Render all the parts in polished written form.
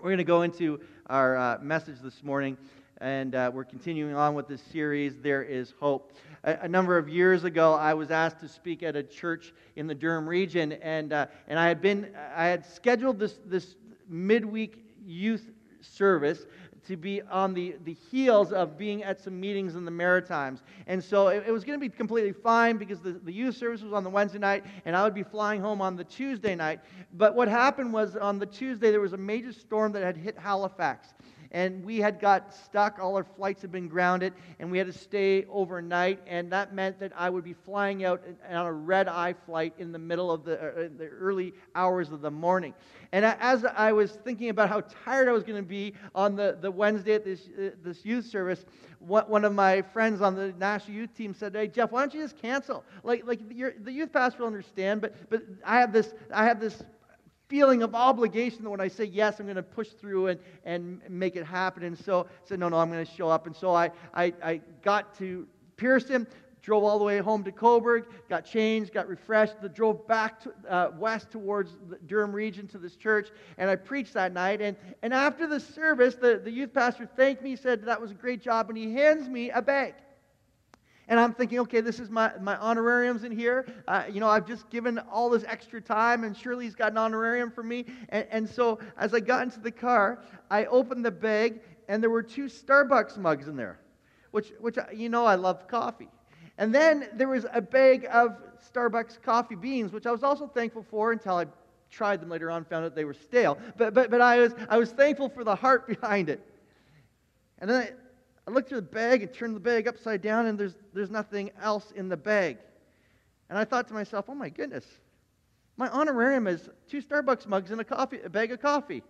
We're going to go into our message this morning, and we're continuing on with this series, There is Hope. A number of years ago, I was asked to speak at a church in the Durham region, and I had scheduled this midweek youth service to be on the heels of being at some meetings in the Maritimes. And so it was going to be completely fine because the youth service was on the Wednesday night, and I would be flying home on the Tuesday night. But what happened was on the Tuesday, there was a major storm that had hit Halifax. And we had got stuck, all our flights had been grounded, and we had to stay overnight, and that meant that I would be flying out on a red-eye flight in the middle of the early hours of the morning. And as I was thinking about how tired I was going to be on the Wednesday at this youth service, one of my friends on the national youth team said, "Hey, Jeff, why don't you just cancel? Like the youth pastor will understand, but I have this feeling of obligation that when I say yes, I'm going to push through and make it happen." And so I said, no, I'm going to show up. And so I got to Pearson, drove all the way home to Cobourg, got changed, got refreshed, drove back west towards the Durham region to this church, and I preached that night. And after the service, the youth pastor thanked me, said that was a great job, and he hands me a bag. And I'm thinking, okay, this is my honorariums in here. I've just given all this extra time, and surely he's got an honorarium for me. And so as I got into the car, I opened the bag, and there were 2 Starbucks mugs in there, which I love coffee. And then there was a bag of Starbucks coffee beans, which I was also thankful for until I tried them later on, found out they were stale. But I was thankful for the heart behind it. And then I looked through the bag and turned the bag upside down, and there's nothing else in the bag. And I thought to myself, oh my goodness, my honorarium is 2 Starbucks mugs and a bag of coffee.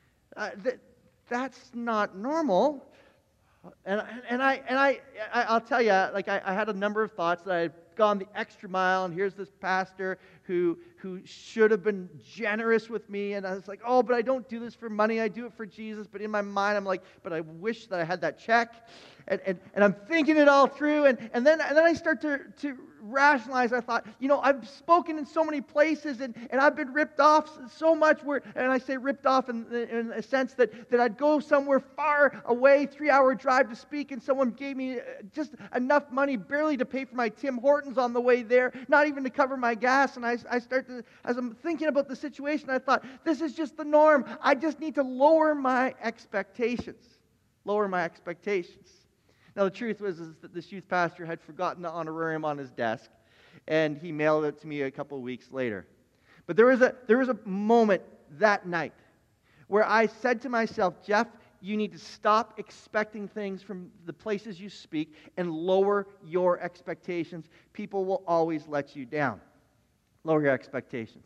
That's not normal. And I'll tell you, I had a number of thoughts that I had gone the extra mile, and here's this pastor who should have been generous with me, and I was like, oh, but I don't do this for money, I do it for Jesus. But in my mind, I'm like, but I wish that I had that check, and I'm thinking it all through, and then I start to rationalize. I thought, I've spoken in so many places, and I've been ripped off so much, and I say ripped off in a sense that I'd go somewhere far away, 3-hour drive to speak, and someone gave me just enough money barely to pay for my Tim Hortons on the way there, not even to cover my gas. And I start to, as I'm thinking about the situation, I thought, this is just the norm. I just need to lower my expectations. Lower my expectations. Now, the truth was that this youth pastor had forgotten the honorarium on his desk, and he mailed it to me a couple of weeks later. But there was a moment that night where I said to myself, Jeff, you need to stop expecting things from the places you speak and lower your expectations. People will always let you down. Lower your expectations.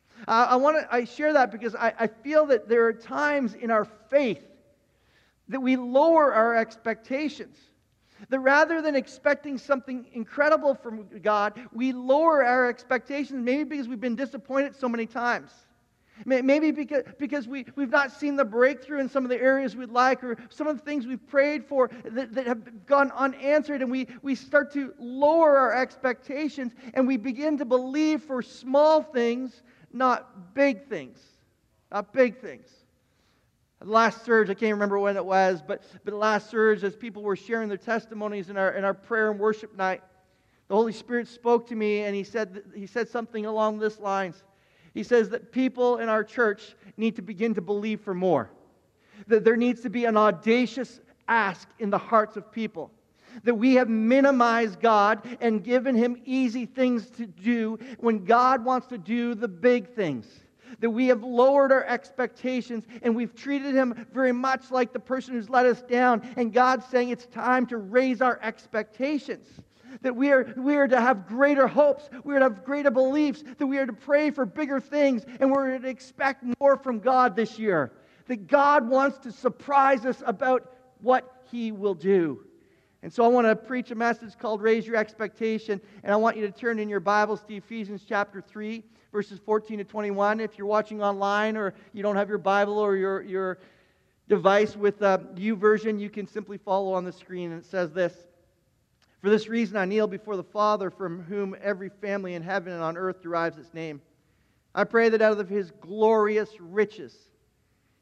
I share that because I feel that there are times in our faith that we lower our expectations. That rather than expecting something incredible from God, we lower our expectations, maybe because we've been disappointed so many times. Maybe because we've not seen the breakthrough in some of the areas we'd like, or some of the things we've prayed for that have gone unanswered, and we start to lower our expectations, and we begin to believe for small things, not big things. Not big things. The last surge, I can't remember when it was, but the last surge, as people were sharing their testimonies in our prayer and worship night, the Holy Spirit spoke to me, and He said something along this lines. He says that people in our church need to begin to believe for more. That there needs to be an audacious ask in the hearts of people. That we have minimized God and given Him easy things to do when God wants to do the big things. That we have lowered our expectations and we've treated Him very much like the person who's let us down. And God's saying it's time to raise our expectations. That we are to have greater hopes, we are to have greater beliefs, that we are to pray for bigger things, and we're to expect more from God this year. That God wants to surprise us about what He will do. And so I want to preach a message called Raise Your Expectation, and I want you to turn in your Bibles to Ephesians chapter 3, verses 14 to 21. If you're watching online or you don't have your Bible or your device with YouVersion, you can simply follow on the screen, and it says this. For this reason I kneel before the Father, from whom every family in heaven and on earth derives its name. I pray that out of His glorious riches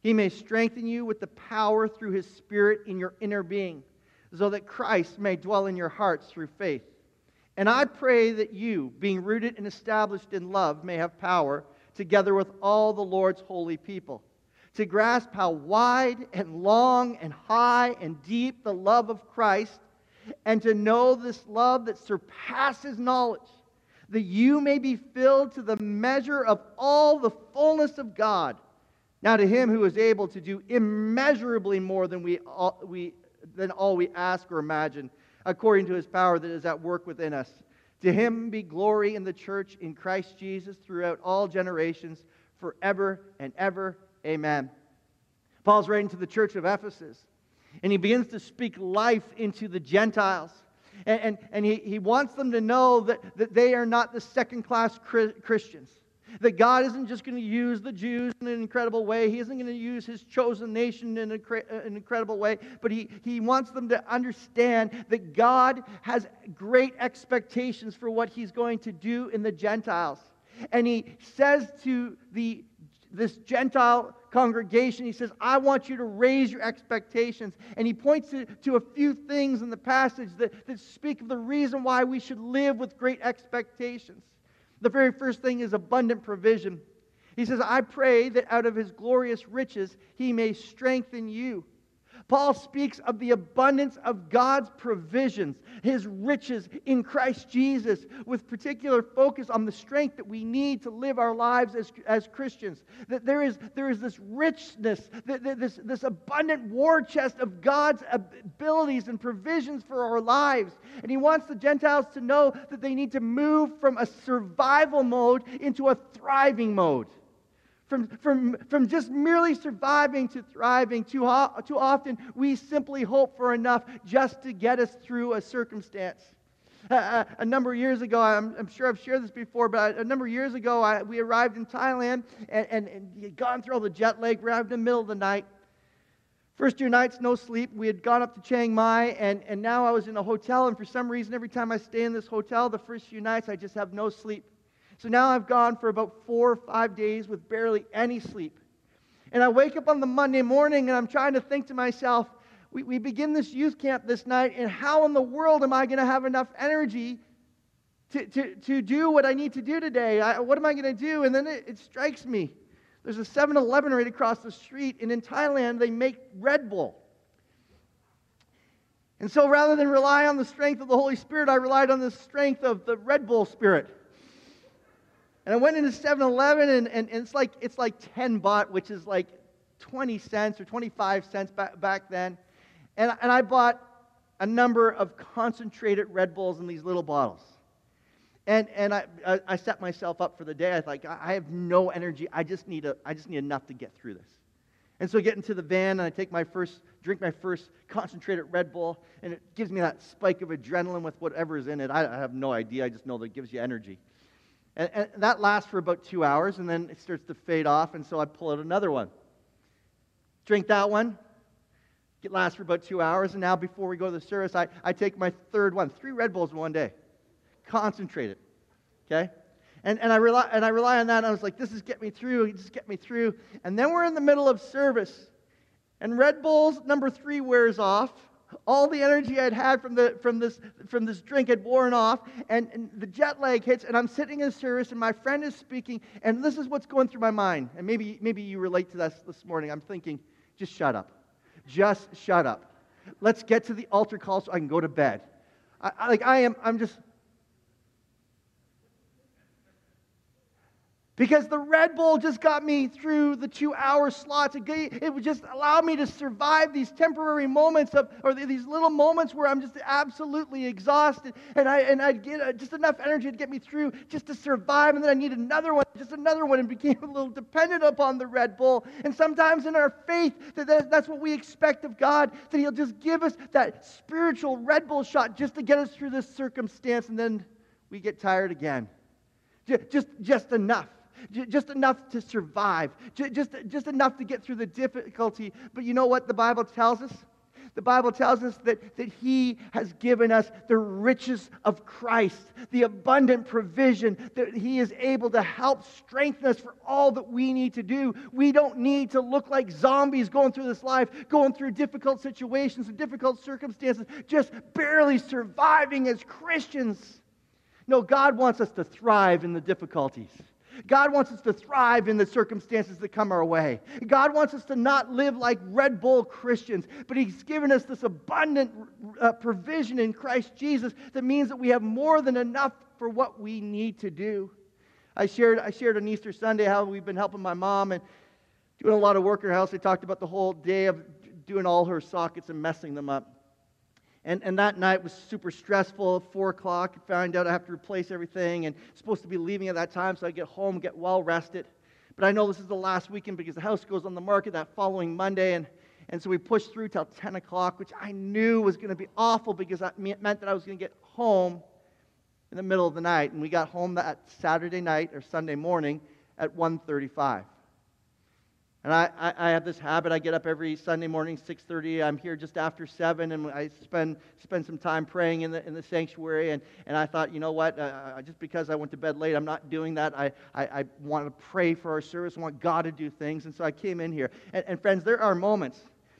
He may strengthen you with the power through His Spirit in your inner being, so that Christ may dwell in your hearts through faith. And I pray that you, being rooted and established in love, may have power, together with all the Lord's holy people, to grasp how wide and long and high and deep the love of Christ, and to know this love that surpasses knowledge, that you may be filled to the measure of all the fullness of God. Now to Him who is able to do immeasurably more than all we ask or imagine, according to His power that is at work within us. To Him be glory in the church in Christ Jesus throughout all generations, forever and ever. Amen. Paul's writing to the church of Ephesus, and he begins to speak life into the Gentiles. And he wants them to know that they are not the second-class Christians. That God isn't just going to use the Jews in an incredible way. He isn't going to use His chosen nation in an incredible way. But he wants them to understand that God has great expectations for what He's going to do in the Gentiles. And He says to this Gentile congregation, He says, I want you to raise your expectations. And He points to a few things in the passage that speak of the reason why we should live with great expectations. The very first thing is abundant provision. He says, I pray that out of His glorious riches He may strengthen you. Paul speaks of the abundance of God's provisions, His riches in Christ Jesus, with particular focus on the strength that we need to live our lives as Christians. That there is this richness, this abundant war chest of God's abilities and provisions for our lives. And He wants the Gentiles to know that they need to move from a survival mode into a thriving mode. From just merely surviving to thriving. Too often we simply hope for enough just to get us through a circumstance. A number of years ago, I'm sure I've shared this before, but a number of years ago we arrived in Thailand and had gone through all the jet lag, arrived in the middle of the night. First 2 nights, no sleep. We had gone up to Chiang Mai, and now I was in a hotel, and for some reason, every time I stay in this hotel, the first few nights, I just have no sleep. So now I've gone for about 4 or 5 days with barely any sleep. And I wake up on the Monday morning and I'm trying to think to myself, we begin this youth camp this night, and how in the world am I going to have enough energy to do what I need to do today? What am I going to do? And then it strikes me. There's a 7-Eleven right across the street, and in Thailand they make Red Bull. And so rather than rely on the strength of the Holy Spirit, I relied on the strength of the Red Bull Spirit. And I went into 7-Eleven, and it's like 10 baht, which is like 20 cents or 25 cents back then. And I bought a number of concentrated Red Bulls in these little bottles. And I set myself up for the day. I thought, I have no energy. I just need enough to get through this. And so I get into the van, and I drink my first concentrated Red Bull, and it gives me that spike of adrenaline with whatever is in it. I have no idea. I just know that it gives you energy. And that lasts for about 2 hours, and then it starts to fade off, and so I pull out another one. Drink that one. It lasts for about 2 hours, and now before we go to the service, I take my third one. 3 Red Bulls in one day. Concentrated. Okay? And I rely on that, and I was like, this is get me through. And then we're in the middle of service, and Red Bull's number 3 wears off. All the energy I'd had from this drink had worn off, and the jet lag hits, and I'm sitting in service, and my friend is speaking, and this is what's going through my mind. And maybe you relate to this morning. I'm thinking, just shut up. Just shut up. Let's get to the altar call so I can go to bed. I'm just... Because the Red Bull just got me through the 2-hour slots. It would just allow me to survive these temporary moments or these little moments where I'm just absolutely exhausted. And I'd get just enough energy to get me through just to survive. And then I need another one, and became a little dependent upon the Red Bull. And sometimes in our faith, that's what we expect of God, that He'll just give us that spiritual Red Bull shot just to get us through this circumstance. And then we get tired again. Just enough. Just enough to survive. Just enough to get through the difficulty. But you know what the Bible tells us? The Bible tells us that He has given us the riches of Christ, the abundant provision, that He is able to help strengthen us for all that we need to do. We don't need to look like zombies going through this life, going through difficult situations and difficult circumstances, just barely surviving as Christians. No, God wants us to thrive in the difficulties. God wants us to thrive in the circumstances that come our way. God wants us to not live like Red Bull Christians, but He's given us this abundant provision in Christ Jesus that means that we have more than enough for what we need to do. I shared on Easter Sunday how we've been helping my mom and doing a lot of work in her house. I talked about the whole day of doing all her sockets and messing them up. And that night was super stressful. At 4 o'clock, I found out I have to replace everything and supposed to be leaving at that time, so I get home, get well rested. But I know this is the last weekend because the house goes on the market that following Monday, and so we pushed through till 10 o'clock, which I knew was going to be awful because that meant that I was going to get home in the middle of the night. And we got home that Saturday night or Sunday morning at 1:35. And I have this habit. I get up every Sunday morning, 6:30. I'm here just after 7, and I spend some time praying in the sanctuary. And I thought, you know what? Just because I went to bed late, I'm not doing that. I want to pray for our service. I want God to do things. And so I came in here. And friends, there are moments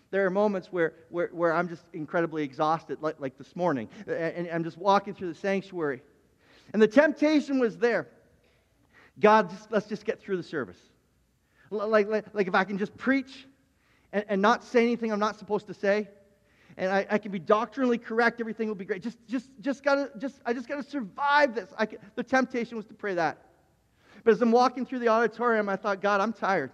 where I'm just incredibly exhausted, like this morning. And I'm just walking through the sanctuary. And the temptation was there. God, let's just get through the service. Like if I can just preach and not say anything I'm not supposed to say, and I can be doctrinally correct, everything will be great. I just gotta survive this. The temptation was to pray that. But as I'm walking through the auditorium, I thought, God, I'm tired.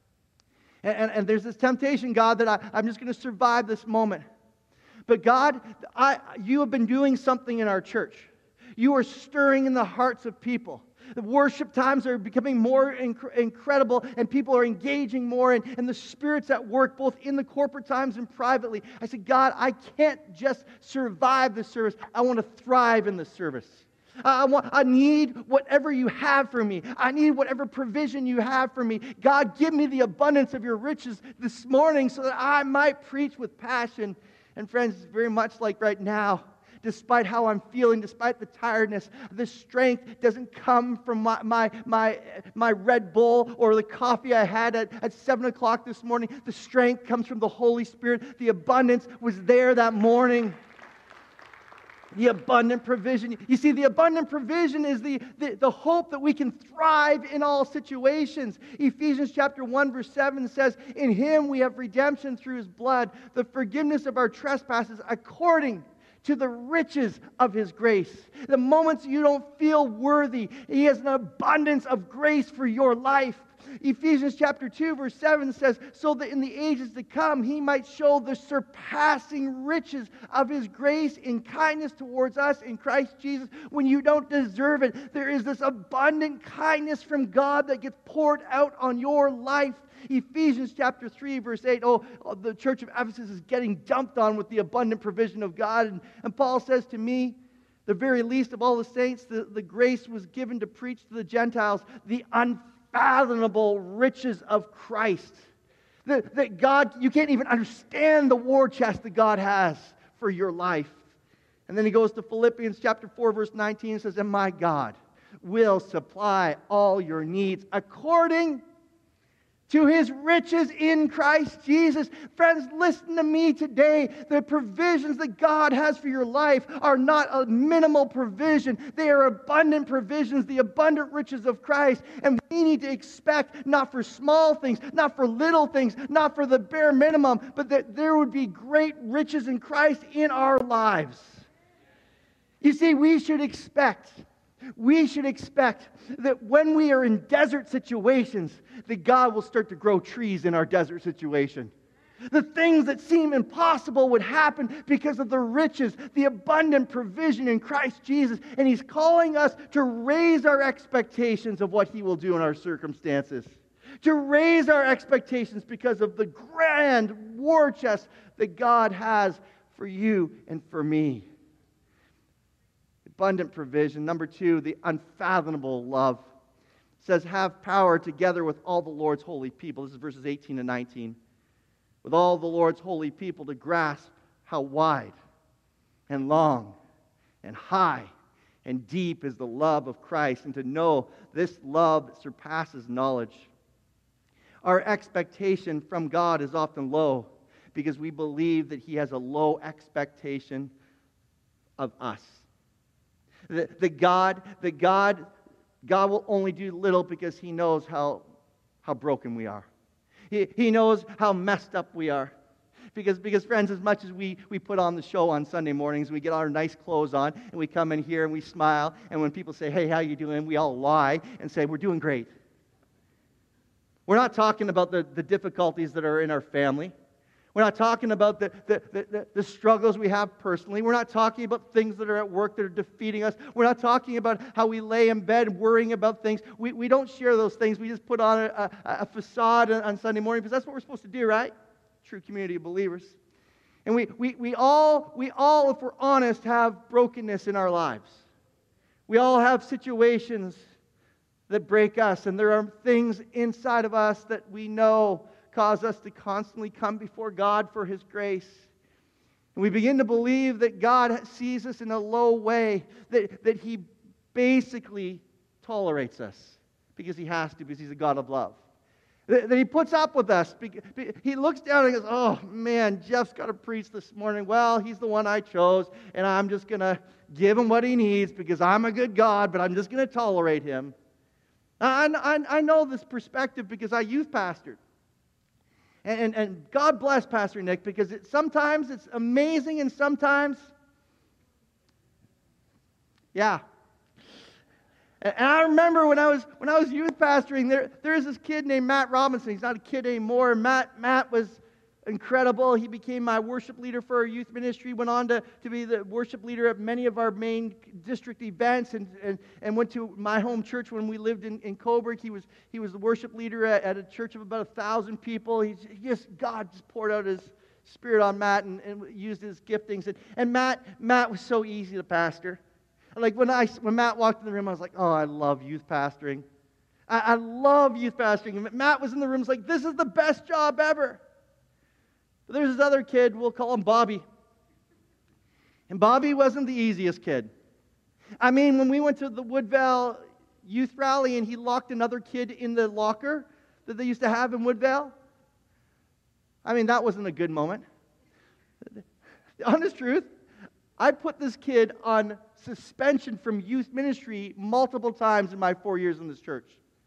And there's this temptation, God, that I'm just going to survive this moment. But God, you have been doing something in our church. You are stirring in the hearts of people. The worship times are becoming more incredible, and people are engaging more, and the Spirit's at work both in the corporate times and privately. I said, God, I can't just survive the service. I want to thrive in the service. I need whatever you have for me. I need whatever provision you have for me. God, give me the abundance of your riches this morning so that I might preach with passion. And friends, very much like right now, despite how I'm feeling, despite the tiredness, the strength doesn't come from my Red Bull or the coffee I had at 7 o'clock this morning. The strength comes from the Holy Spirit. The abundance was there that morning. The abundant provision. You see, the abundant provision is the hope that we can thrive in all situations. Ephesians chapter 1 verse 7 says, in Him we have redemption through His blood, the forgiveness of our trespasses according to the riches of His grace. The moments you don't feel worthy, He has an abundance of grace for your life. Ephesians chapter 2 verse 7 says, so that in the ages to come He might show the surpassing riches of His grace in kindness towards us in Christ Jesus when you don't deserve it. There is this abundant kindness from God that gets poured out on your life. Ephesians chapter 3 verse 8, the church of Ephesus is getting dumped on with the abundant provision of God. And Paul says to me, the very least of all the saints, the grace was given to preach to the Gentiles the unfathomable riches of Christ. That God, you can't even understand the war chest that God has for your life. And then he goes to Philippians chapter 4 verse 19 and says, and my God will supply all your needs according to His riches in Christ Jesus. Friends, listen to me today. The provisions that God has for your life are not a minimal provision. They are abundant provisions, the abundant riches of Christ. And we need to expect not for small things, not for little things, not for the bare minimum, but that there would be great riches in Christ in our lives. You see, we should expect that when we are in desert situations, that God will start to grow trees in our desert situation. The things that seem impossible would happen because of the riches, the abundant provision in Christ Jesus. And He's calling us to raise our expectations of what He will do in our circumstances. To raise our expectations because of the grand war chest that God has for you and for me. Abundant provision. Number 2, the unfathomable love. It says, have power together with all the Lord's holy people. This is verses 18 and 19. With all the Lord's holy people to grasp how wide and long and high and deep is the love of Christ, and to know this love that surpasses knowledge. Our expectation from God is often low because we believe that He has a low expectation of us. That God will only do little because He knows how broken we are. He knows how messed up we are. Because friends, as much as we put on the show on Sunday mornings, we get our nice clothes on, and we come in here and we smile, and when people say, hey, how you doing? We all lie and say, we're doing great. We're not talking about the difficulties that are in our family. We're not talking about the struggles we have personally. We're not talking about things that are at work that are defeating us. We're not talking about how we lay in bed worrying about things. We don't share those things. We just put on a facade on Sunday morning because that's what we're supposed to do, right? True community of believers. And we all, if we're honest, have brokenness in our lives. We all have situations that break us, and there are things inside of us that we know cause us to constantly come before God for His grace. And we begin to believe that God sees us in a low way, that He basically tolerates us because He has to, because He's a God of love. That He puts up with us. He looks down and goes, oh man, Jeff's got to preach this morning. Well, he's the one I chose, and I'm just going to give him what he needs because I'm a good God, but I'm just going to tolerate him. I know this perspective because I youth pastored. And God bless Pastor Nick, because sometimes it's amazing and sometimes, yeah. And I remember when I was youth pastoring, there is this kid named Matt Robinson. He's not a kid anymore. Matt was incredible. He became my worship leader for our youth ministry, went on to be the worship leader at many of our main district events, and went to my home church when we lived in Coburg. He was the worship leader at a church of about 1,000 people. God just poured out His Spirit on Matt and used his giftings. And Matt was so easy to pastor. Like when Matt walked in the room, I was like, oh, I love youth pastoring. I love youth pastoring. And Matt was in the room, was like, this is the best job ever. But there's this other kid, we'll call him Bobby. And Bobby wasn't the easiest kid. I mean, when we went to the Woodvale youth rally and he locked another kid in the locker that they used to have in Woodvale, I mean, that wasn't a good moment. The honest truth, I put this kid on suspension from youth ministry multiple times in my 4 years in this church.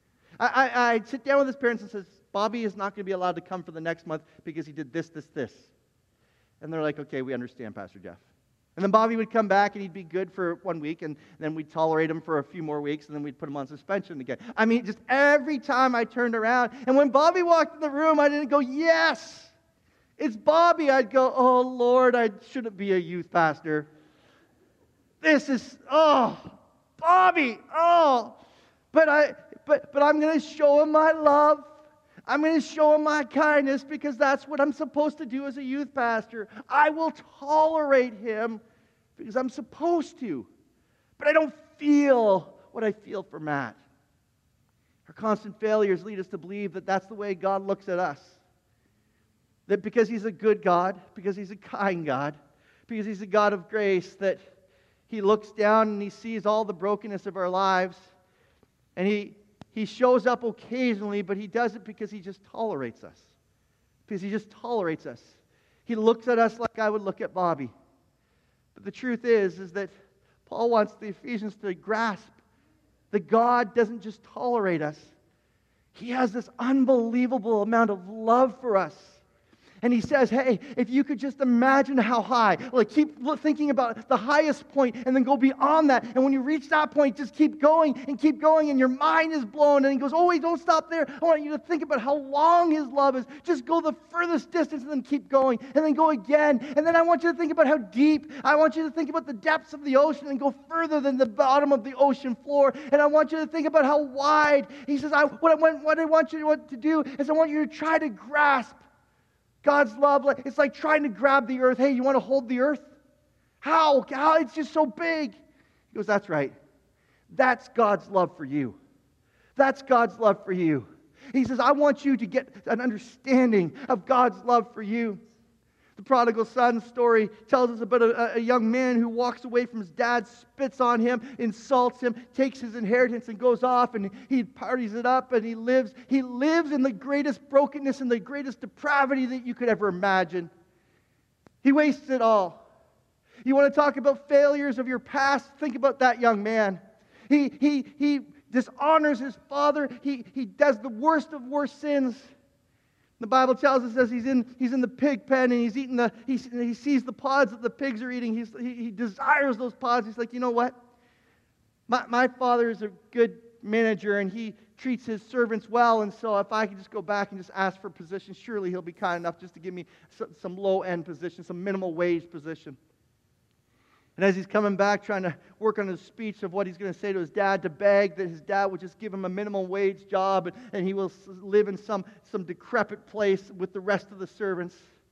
I sit down with his parents and says, Bobby is not going to be allowed to come for the next month because he did this. And they're like, okay, we understand, Pastor Jeff. And then Bobby would come back and he'd be good for 1 week, and then we'd tolerate him for a few more weeks, and then we'd put him on suspension again. I mean, just every time I turned around, and when Bobby walked in the room, I didn't go, yes, it's Bobby. I'd go, oh, Lord, I shouldn't be a youth pastor. This is, Bobby, But I'm going to show him my love. I'm going to show him my kindness because that's what I'm supposed to do as a youth pastor. I will tolerate him because I'm supposed to. But I don't feel what I feel for Matt. Our constant failures lead us to believe that that's the way God looks at us. That because He's a good God, because He's a kind God, because He's a God of grace, that He looks down and He sees all the brokenness of our lives, and He shows up occasionally, but He does it because He just tolerates us. Because He just tolerates us. He looks at us like I would look at Bobby. But the truth is that Paul wants the Ephesians to grasp that God doesn't just tolerate us. He has this unbelievable amount of love for us. And he says, hey, if you could just imagine how high, like keep thinking about the highest point and then go beyond that. And when you reach that point, just keep going, and your mind is blown. And he goes, oh, wait, don't stop there. I want you to think about how long His love is. Just go the furthest distance and then keep going, and then go again. And then I want you to think about how deep. I want you to think about the depths of the ocean and go further than the bottom of the ocean floor. And I want you to think about how wide. He says, what I want you to do is I want you to try to grasp God's love. It's like trying to grab the earth. Hey, you want to hold the earth? How? It's just so big. He goes, that's right. That's God's love for you. That's God's love for you. He says, I want you to get an understanding of God's love for you. prodigal son story tells us about a young man who walks away from his dad, spits on him, insults him, takes his inheritance and goes off, and he parties it up, and he lives in the greatest brokenness and the greatest depravity that you could ever imagine. He wastes it all. You want to talk about failures of your past? Think about that young man. He dishonors his father. He does the worst of worst sins. The Bible tells us as he's in the pig pen and he's eating he sees the pods that the pigs are eating. He desires those pods. He's like, you know what? My father is a good manager and he treats his servants well. And so if I could just go back and just ask for position, surely he'll be kind enough just to give me some low-end position, some minimal wage position. And as he's coming back, trying to work on his speech of what he's going to say to his dad, to beg that his dad would just give him a minimum wage job and he will live in some decrepit place with the rest of the servants.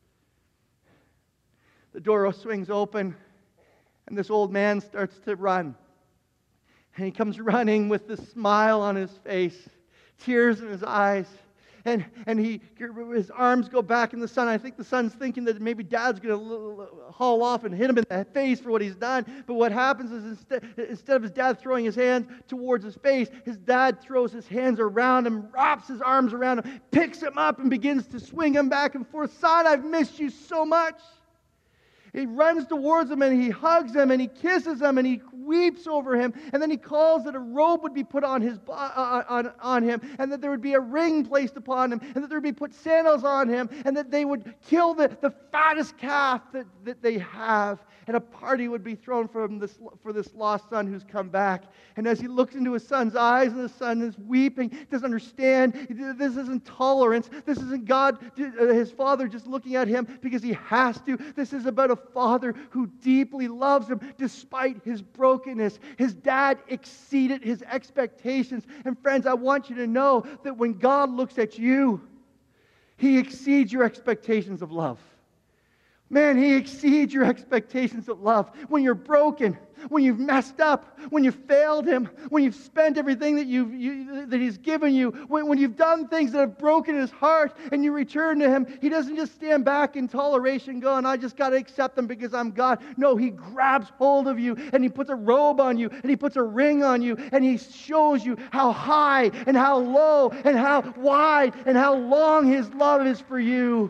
The door swings open and this old man starts to run. And he comes running with this smile on his face, tears in his eyes. And his arms go back in the sun. I think the son's thinking that maybe dad's going to haul off and hit him in the face for what he's done. But what happens is instead of his dad throwing his hands towards his face, his dad throws his hands around him, wraps his arms around him, picks him up and begins to swing him back and forth. Son, I've missed you so much. He runs towards him and he hugs him and he kisses him and he weeps over him. And then he calls that a robe would be put on him, and that there would be a ring placed upon him, and that there would be put sandals on him, and that they would kill the fattest calf that they have. And a party would be thrown for this lost son who's come back. And as he looks into his son's eyes, and the son is weeping, doesn't understand. This isn't tolerance. This isn't God, his father, just looking at him because he has to. This is about a father who deeply loves him despite his brokenness. His dad exceeded his expectations. And friends, I want you to know that when God looks at you, He exceeds your expectations of love. Man, He exceeds your expectations of love. When you're broken, when you've messed up, when you've failed Him, when you've spent everything that He's given you, when you've done things that have broken His heart and you return to Him, He doesn't just stand back in toleration going, I just got to accept them because I'm God. No, He grabs hold of you and He puts a robe on you and He puts a ring on you and He shows you how high and how low and how wide and how long His love is for you.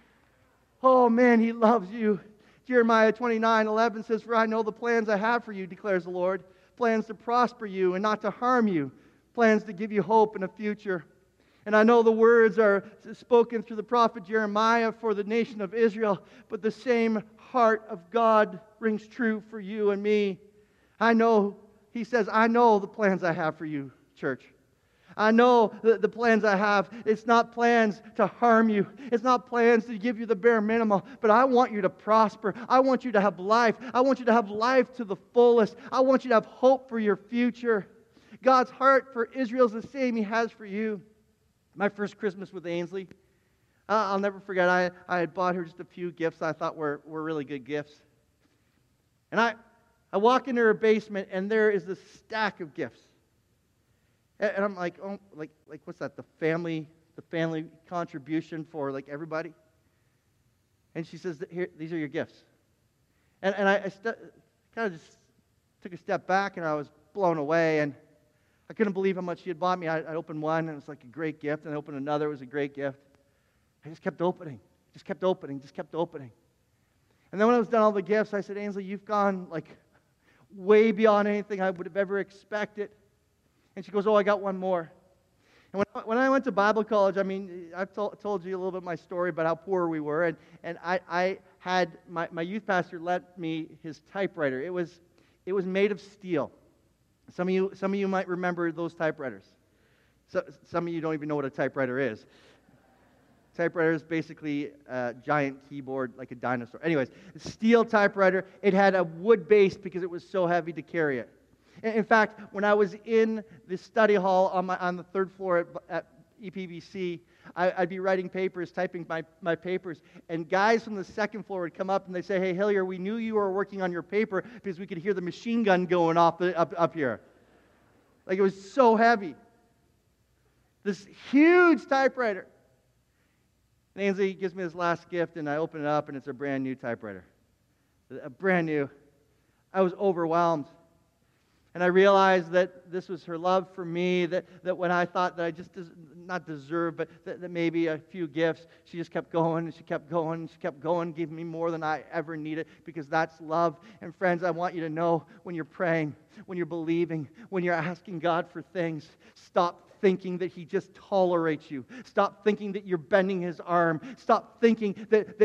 Oh man, He loves you. Jeremiah 29:11 says, For I know the plans I have for you, declares the Lord. Plans to prosper you and not to harm you. Plans to give you hope and a future. And I know the words are spoken through the prophet Jeremiah for the nation of Israel, but the same heart of God rings true for you and me. I know, He says, I know the plans I have for you, church. I know the plans I have. It's not plans to harm you. It's not plans to give you the bare minimum. But I want you to prosper. I want you to have life. I want you to have life to the fullest. I want you to have hope for your future. God's heart for Israel is the same He has for you. My first Christmas with Ainsley, I'll never forget. I had bought her just a few gifts I thought were really good gifts. And I walk into her basement, and there is this stack of gifts. And I'm like, oh, like what's that? The family contribution for like everybody. And she says, here, these are your gifts. And I kind of just took a step back, and I was blown away. And I couldn't believe how much she had bought me. I opened one, and it was like a great gift. And I opened another, it was a great gift. I just kept opening. And then when I was done all the gifts, I said, Ainsley, you've gone like way beyond anything I would have ever expected. And she goes, oh, I got one more. And when I went to Bible college, I mean, I've told you a little bit of my story about how poor we were. And I had my youth pastor let me his typewriter. It was made of steel. Some of you might remember those typewriters. So, some of you don't even know what a typewriter is. Typewriter is basically a giant keyboard like a dinosaur. Anyways, steel typewriter. It had a wood base because it was so heavy to carry it. In fact, when I was in the study hall on the third floor at EPBC, I'd be writing papers, typing my papers, and guys from the second floor would come up and they'd say, hey, Hillier, we knew you were working on your paper because we could hear the machine gun going off up here. Like it was so heavy. This huge typewriter. And Ainsley gives me this last gift, and I open it up, and it's a brand new typewriter. A brand new. I was overwhelmed. And I realized that this was her love for me, that when I thought that I just not deserved, but that maybe a few gifts, she just kept going, and she kept going, and she kept going, giving me more than I ever needed, because that's love. And friends, I want you to know, when you're praying, when you're believing, when you're asking God for things, stop thinking that He just tolerates you. Stop thinking that you're bending His arm. Stop thinking that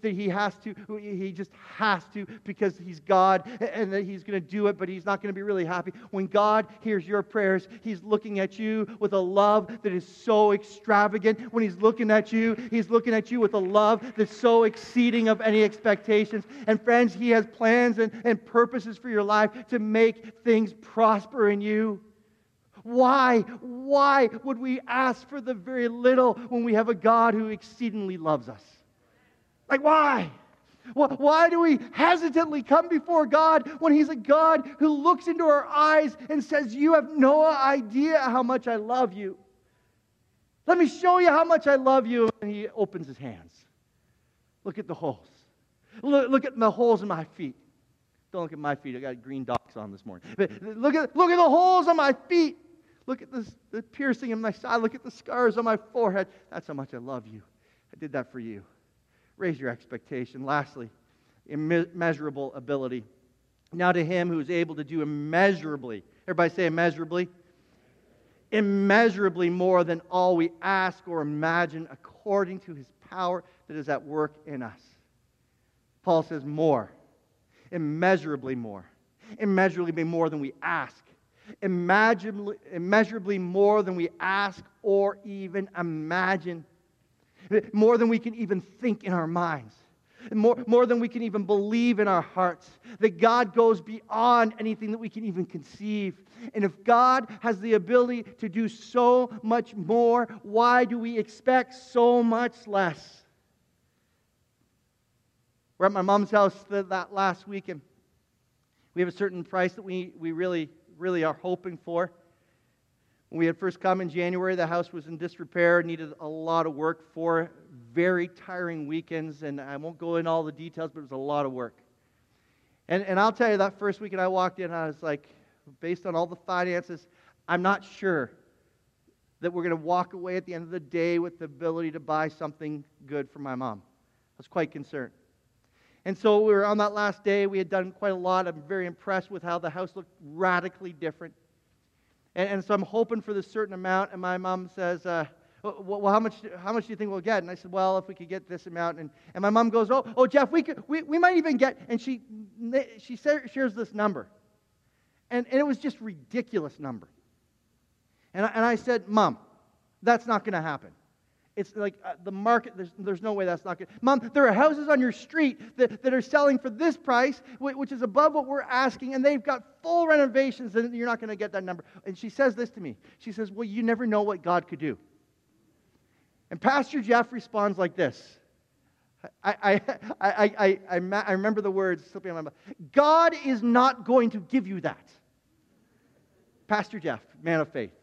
He just has to because He's God and that He's going to do it, but He's not going to be really happy. When God hears your prayers, He's looking at you with a love that is so extravagant. When He's looking at you with a love that's so exceeding of any expectations. And friends, He has plans and purposes for your life to make things prosper in you. Why would we ask for the very little when we have a God who exceedingly loves us? Like, why? Why do we hesitantly come before God when He's a God who looks into our eyes and says, you have no idea how much I love you. Let me show you how much I love you. And He opens His hands. Look at the holes. Look at the holes in my feet. Don't look at my feet. I got green docs on this morning. But look at the holes on my feet. Look at the piercing in my side. Look at the scars on my forehead. That's how much I love you. I did that for you. Raise your expectation. Lastly, immeasurable ability. Now to Him who is able to do immeasurably. Everybody say immeasurably. Immeasurably more than all we ask or imagine, according to His power that is at work in us. Paul says more. Immeasurably more. Immeasurably more than we ask. Immeasurably more than we ask or even imagine. More than we can even think in our minds. More than we can even believe in our hearts. That God goes beyond anything that we can even conceive. And if God has the ability to do so much more, why do we expect so much less? We're at my mom's house that last weekend. We have a certain price that we really are hoping for. When we had first come in January, the house was in disrepair, needed a lot of work, 4 very tiring weekends, and I won't go into all the details, but it was a lot of work. And I'll tell you, that first weekend I walked in, I was like, based on all the finances, I'm not sure that we're going to walk away at the end of the day with the ability to buy something good for my mom. I was quite concerned. And so we were on that last day. We had done quite a lot. I'm very impressed with how the house looked radically different. And so I'm hoping for this certain amount. And my mom says, well, how much do you think we'll get? And I said, well, if we could get this amount. And my mom goes, oh, Jeff, we might even get. And she shares this number. And it was just a ridiculous number. And I said, Mom, that's not going to happen. It's like the market, there's no way that's not good. Mom, there are houses on your street that are selling for this price, which is above what we're asking, and they've got full renovations, and you're not going to get that number. And she says this to me. She says, well, you never know what God could do. And Pastor Jeff responds like this. I remember the words slipping on my mouth. God is not going to give you that. Pastor Jeff, man of faith.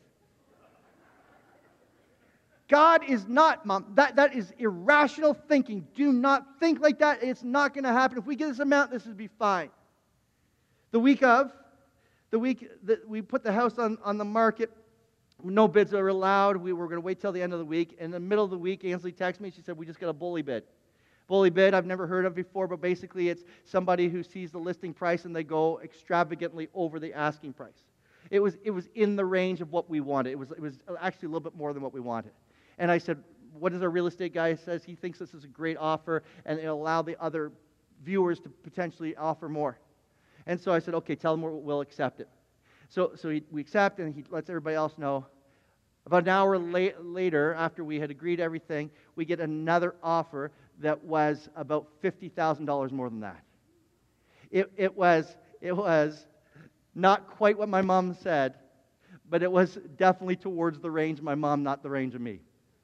God is not, Mom. That is irrational thinking. Do not think like that. It's not going to happen. If we get this amount, this would be fine. The week that we put the house on the market, no bids are allowed. We were going to wait till the end of the week. In the middle of the week, Ainsley texted me. She said, we just got a bully bid. Bully bid I've never heard of before, but basically it's somebody who sees the listing price and they go extravagantly over the asking price. It was in the range of what we wanted. It was actually a little bit more than what we wanted. And I said, what does our real estate guy says? He thinks this is a great offer, and it'll allow the other viewers to potentially offer more. And so I said, okay, tell him we'll accept it. So we accept, and he lets everybody else know. About an hour later, after we had agreed everything, we get another offer that was about $50,000 more than that. It was not quite what my mom said, but it was definitely towards the range of my mom, not the range of me.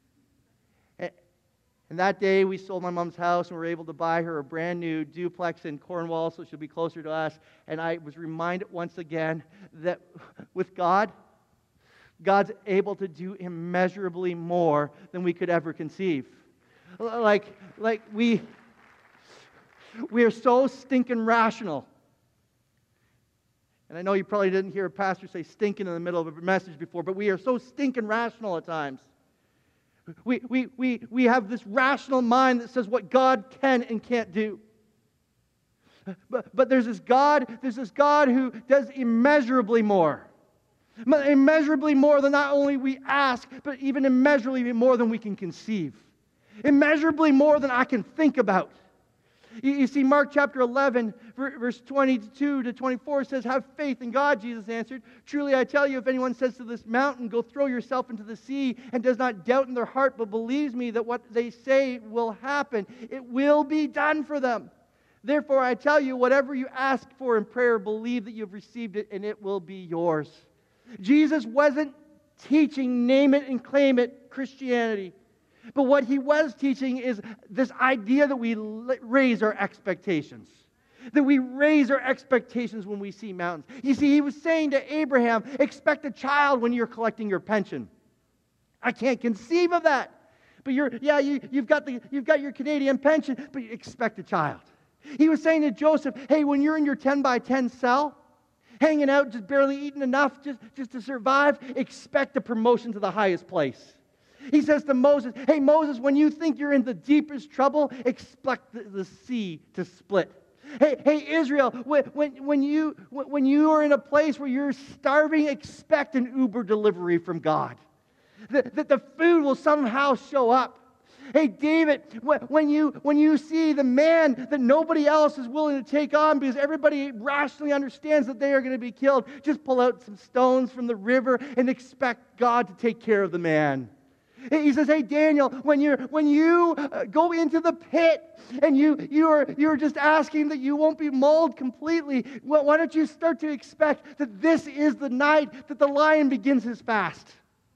And that day, we sold my mom's house, and we were able to buy her a brand new duplex in Cornwall, so she'll be closer to us. And I was reminded once again that with God, God's able to do immeasurably more than we could ever conceive. Like we are so stinking rational. And I know you probably didn't hear a pastor say stinking in the middle of a message before, but we are so stinking rational at times. We have this rational mind that says what God can and can't do. But there's this God who does immeasurably more. Immeasurably more than not only we ask, but even immeasurably more than we can conceive. Immeasurably more than I can think about. You see, Mark chapter 11, verse 22 to 24 says, "Have faith in God," Jesus answered. "Truly I tell you, if anyone says to this mountain, 'Go throw yourself into the sea,' and does not doubt in their heart, but believes me that what they say will happen, it will be done for them. Therefore I tell you, whatever you ask for in prayer, believe that you've received it, and it will be yours." Jesus wasn't teaching name it and claim it Christianity. But what he was teaching is this idea that we raise our expectations. That we raise our expectations when we see mountains. You see, he was saying to Abraham, expect a child when you're collecting your pension. I can't conceive of that. But you've got your Canadian pension, but you expect a child. He was saying to Joseph, hey, when you're in your 10 by 10 cell, hanging out, just barely eating enough just to survive, expect a promotion to the highest place. He says to Moses, hey, Moses, when you think you're in the deepest trouble, expect the sea to split. Hey, Israel, when you are in a place where you're starving, expect an Uber delivery from God. That the food will somehow show up. Hey, David, when you see the man that nobody else is willing to take on because everybody rationally understands that they are going to be killed, just pull out some stones from the river and expect God to take care of the man. He says, hey, Daniel, when you go into the pit and you're just asking that you won't be mauled completely, why don't you start to expect that this is the night that the lion begins his fast?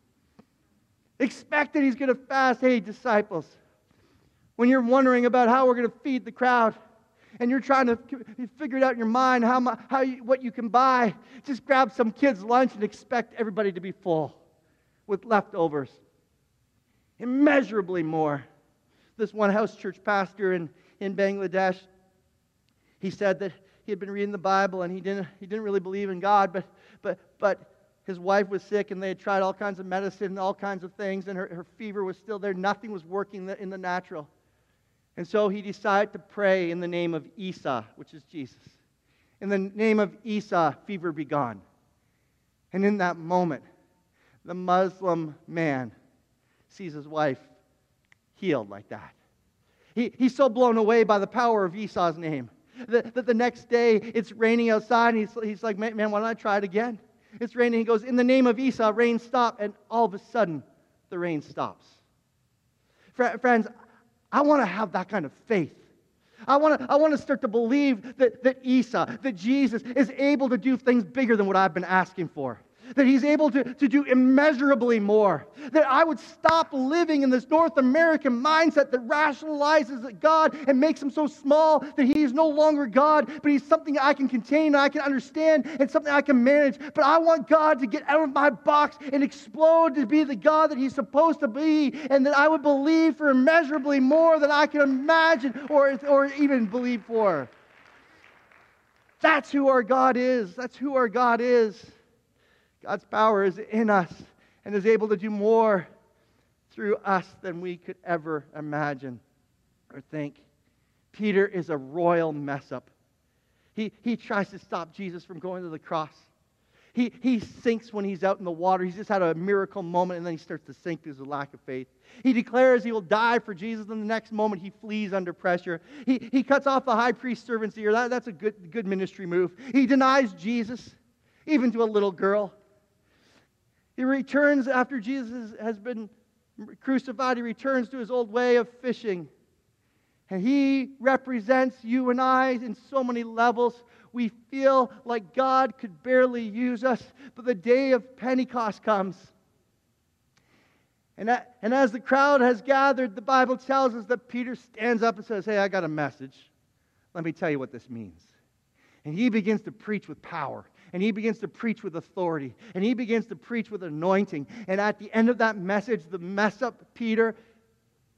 Expect that he's going to fast. Hey, disciples, when you're wondering about how we're going to feed the crowd and you're trying to figure it out in your mind what you can buy, just grab some kid's lunch and expect everybody to be full with leftovers. Immeasurably more. This one house church pastor in Bangladesh, he said that he had been reading the Bible and he didn't really believe in God, but his wife was sick and they had tried all kinds of medicine and all kinds of things, and her fever was still there. Nothing was working in the natural. And so he decided to pray in the name of Isa, which is Jesus. In the name of Isa, fever be gone. And in that moment, the Muslim man sees his wife healed like that. He's so blown away by the power of Esau's name that the next day it's raining outside and he's like, man, why don't I try it again? It's raining. He goes, in the name of Esau, rain stop. And all of a sudden, the rain stops. Friends, I want to have that kind of faith. I want to start to believe that Esau, that Jesus is able to do things bigger than what I've been asking for. That he's able to do immeasurably more. That I would stop living in this North American mindset that rationalizes that God and makes him so small that he is no longer God, but he's something I can contain and I can understand and something I can manage. But I want God to get out of my box and explode to be the God that he's supposed to be, and that I would believe for immeasurably more than I can imagine or even believe for. That's who our God is. That's who our God is. God's power is in us and is able to do more through us than we could ever imagine or think. Peter is a royal mess-up. He tries to stop Jesus from going to the cross. He sinks when he's out in the water. He's just had a miracle moment, and then he starts to sink because of lack of faith. He declares he will die for Jesus, and the next moment he flees under pressure. He cuts off the high priest's servant's ear. That's a good ministry move. He denies Jesus, even to a little girl. He returns after Jesus has been crucified. He returns to his old way of fishing. And he represents you and I in so many levels. We feel like God could barely use us, but the day of Pentecost comes. And as the crowd has gathered, the Bible tells us that Peter stands up and says, hey, I got a message. Let me tell you what this means. And he begins to preach with power. And he begins to preach with authority. And he begins to preach with anointing. And at the end of that message, the mess up Peter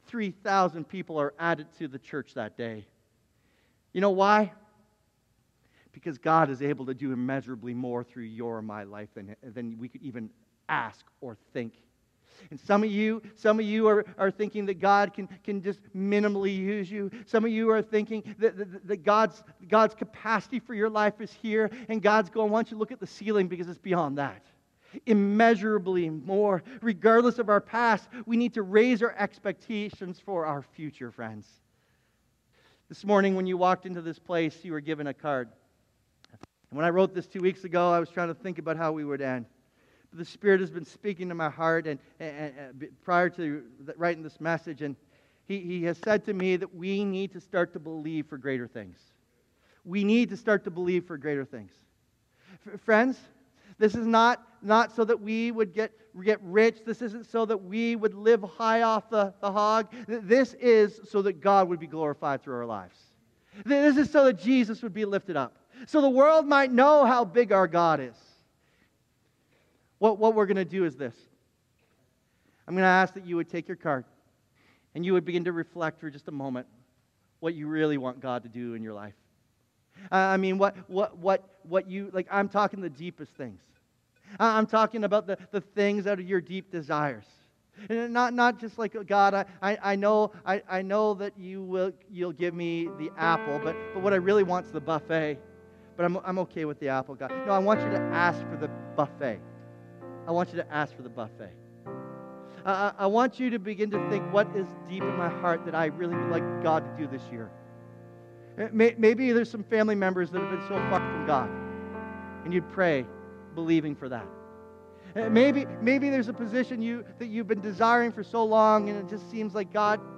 3,000 people are added to the church that day. You know why? Because God is able to do immeasurably more through your and my life than we could even ask or think. And some of you are thinking that God can just minimally use you. Some of you are thinking that God's capacity for your life is here, and God's going, why don't you look at the ceiling, because it's beyond that. Immeasurably more. Regardless of our past, we need to raise our expectations for our future, friends. This morning when you walked into this place, you were given a card. And when I wrote this 2 weeks ago, I was trying to think about how we would end. But the Spirit has been speaking to my heart and prior to writing this message, and He has said to me that we need to start to believe for greater things. We need to start to believe for greater things. Friends, this is not so that we would get rich. This isn't so that we would live high off the hog. This is so that God would be glorified through our lives. This is so that Jesus would be lifted up. So the world might know how big our God is. What we're going to do is this. I'm going to ask that you would take your card and you would begin to reflect for just a moment what you really want God to do in your life. I mean, what you, like, I'm talking the deepest things. I'm talking about the things out of your deep desires. And not just like, God, I know that you'll give me the apple, but what I really want is the buffet. But I'm okay with the apple, God. No, I want you to ask for the buffet. I want you to ask for the buffet. I want you to begin to think, what is deep in my heart that I really would like God to do this year? Maybe there's some family members that have been so far from God, and you'd pray, believing for that. Maybe there's a position that you've been desiring for so long, and it just seems like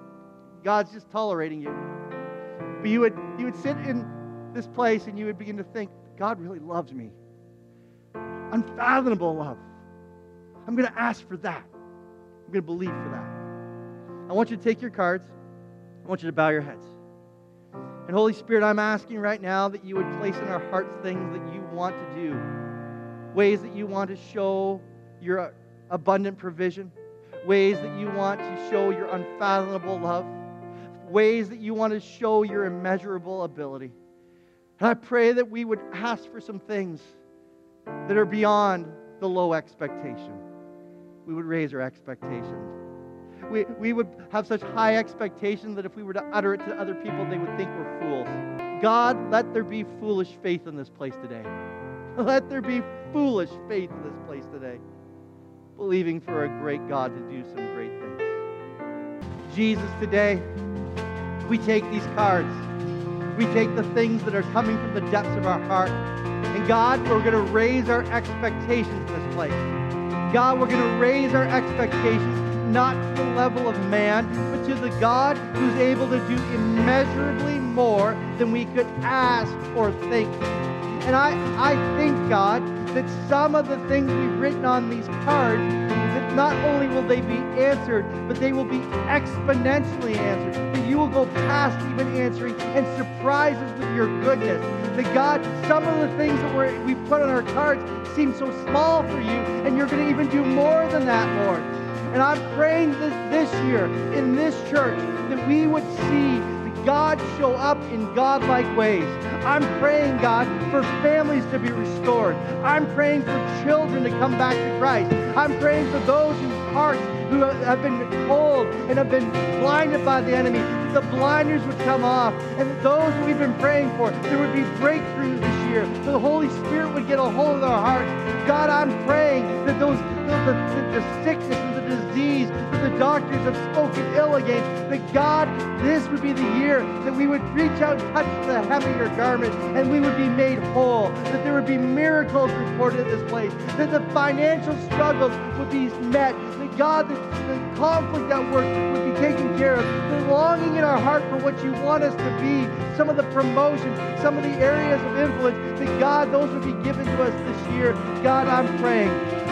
God's just tolerating you. But you would sit in this place and you would begin to think, God really loves me. Unfathomable love. I'm going to ask for that. I'm going to believe for that. I want you to take your cards. I want you to bow your heads. And Holy Spirit, I'm asking right now that you would place in our hearts things that you want to do. Ways that you want to show your abundant provision. Ways that you want to show your unfathomable love. Ways that you want to show your immeasurable ability. And I pray that we would ask for some things that are beyond the low expectation. We would raise our expectations. We would have such high expectations that if we were to utter it to other people, they would think we're fools. God, let there be foolish faith in this place today. Let there be foolish faith in this place today. Believing for a great God to do some great things. Jesus, today, we take these cards. We take the things that are coming from the depths of our heart. And God, we're going to raise our expectations in this place. God, we're going to raise our expectations not to the level of man, but to the God who's able to do immeasurably more than we could ask or think. And I think, God, that some of the things we've written on these cards, that not only will they be answered, but they will be exponentially answered. That you will go past even answering and surprise us with your goodness. That God, some of the things that we put on our cards seem so small for you, and you're going to even do more than that, Lord. And I'm praying this year in this church that we would see God show up in God-like ways. I'm praying, God, for families to be restored. I'm praying for children to come back to Christ. I'm praying for those whose hearts who have been cold and have been blinded by the enemy, the blinders would come off. And those we've been praying for, there would be breakthrough this year. The Holy Spirit would get a hold of our hearts. God, I'm praying that the sickness and the disease that the doctors have spoken ill against, that God, this would be the year that we would reach out and touch the hem of your garment and we would be made whole, that there would be miracles reported in this place, that the financial struggles would be met, that God, the conflict at work would be taken care of, the longing in our heart for what you want us to be, some of the promotions, some of the areas of influence, that God, those would be given to us this year. God, I'm praying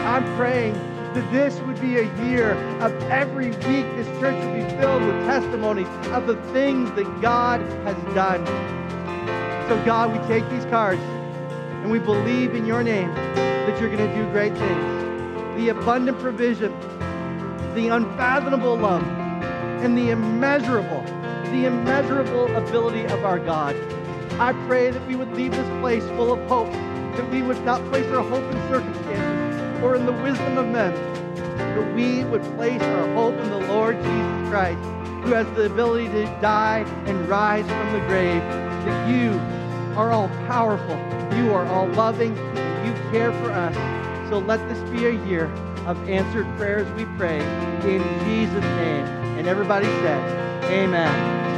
that this would be a year of every week this church would be filled with testimonies of the things that God has done. So God, we take these cards and we believe in your name that you're going to do great things. The abundant provision, the unfathomable love, and the immeasurable ability of our God. I pray that we would leave this place full of hope, that we would not place our hope in circumstances or in the wisdom of men, but we would place our hope in the Lord Jesus Christ, who has the ability to die and rise from the grave. That you are all powerful, you are all loving, and you care for us. So let this be a year of answered prayers, we pray, in Jesus' name. And everybody said, amen.